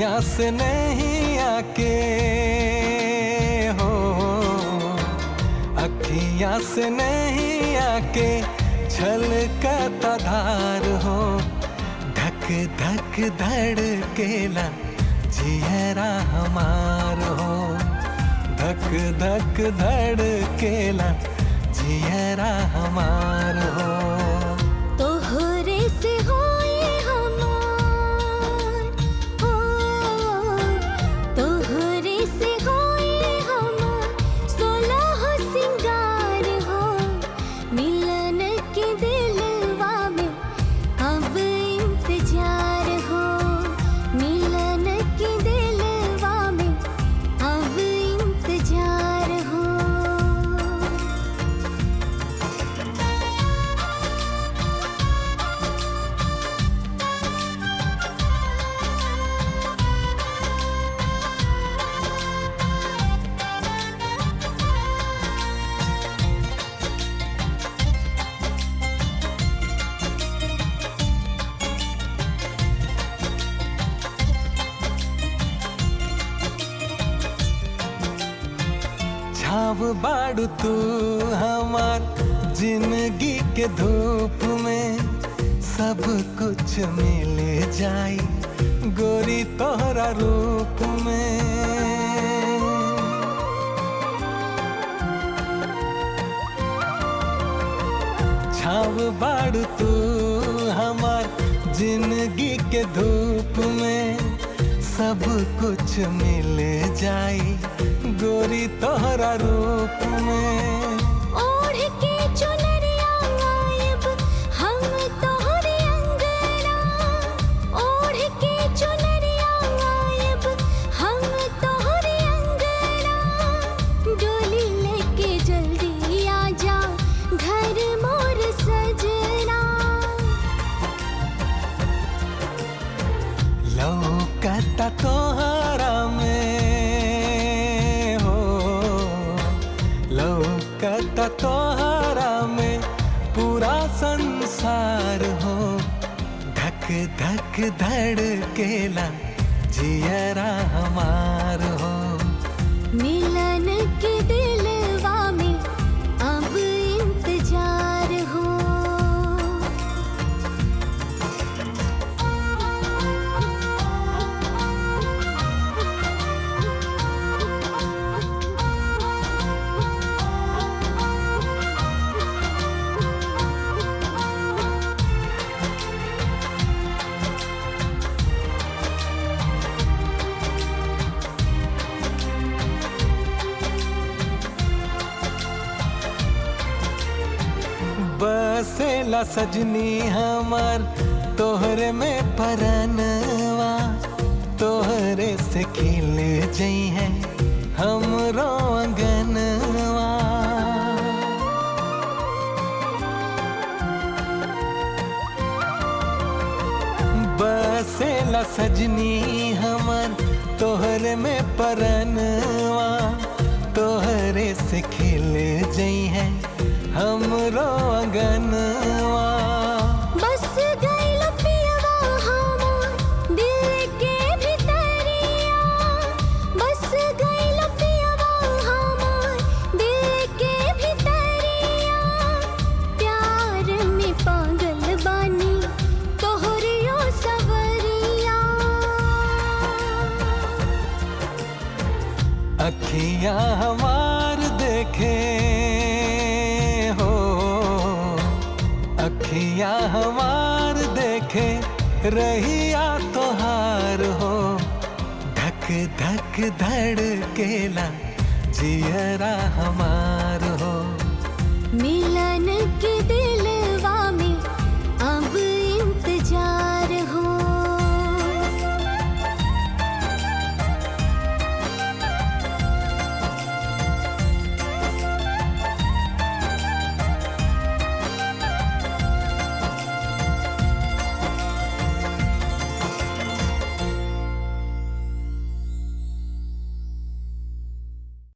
अखियां से नहीं आके हो, अखियां से नहीं आके छलकता धार हो। धक धक धड़केला जियरा हमार हो, धक धक धड़केला जियरा हमार हो। तोहरे से होए हमार हो, तोहरे से होए हमार सोलह सिंगार हो। मिलन के दिलवा में अब इंतजार हो, मिलन के दिलवा में अब इंतजार हो। छाव बाड़ू तू हमार जिंदगी के धूप में, सब कुछ मिल जाई गोरी तोहरा रूप में। छाव बाड़ू तू हमार जिंदगी के धूप में, सब कुछ मिल जाई गोरी तोहरा रूप में। ओढ़ के चुनरिया आयब हम तोहरे अंगना, ओढ़ के चुनरिया आयब हम तोहरे अंगना। डोली लेके जल्दी आ जा घर मोर सजना। लौकता तोहरा में हो, लौकता तोहरा में पूरा संसार हो। धक धक धड़केला जियरा हमार हो। मिलन के दिलवा में अब इंतजार हो। बसेला सजनी हमार तोहरे में परनवा, तोहरे से खिल जई है हमरो अंगनवा। बसेला सजनी हमार तोहरे में परनवा, तोहरे से खिल जई है हमरो अंगनवा। बस गइल पियवा हमार दिल के भितरिया, बस गइल पियवा हमार दिल के भितरिया। प्यार में पागल बानी तोहरियो सवरिया। अखियां हमार देखे हो, अखियां हमार देखे रहिया तोहार हो। धक धक धड़केला जियरा हमार हो। मिलन के दिल